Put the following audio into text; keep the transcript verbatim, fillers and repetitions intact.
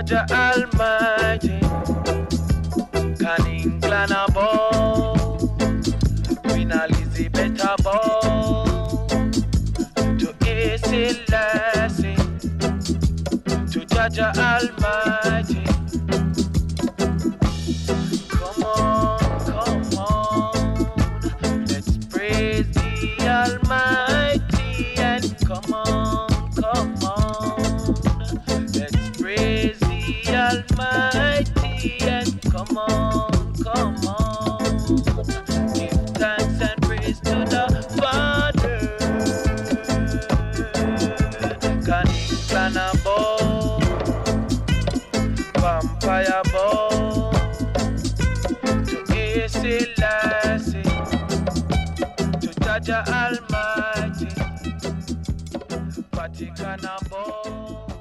Jaja Almighty, Canning Clanabo, Queen Elizabeth Abo, to A. Selassie, to Jaja Almighty. Come on, come on, let's praise the Almighty and come on, come on, let's praise the Almighty and come on, come on, give thanks and praise to the Father. Canning Clanabo, Vampire Bow, to A. Selassie, to Jaja Almighty, Vatican Bow.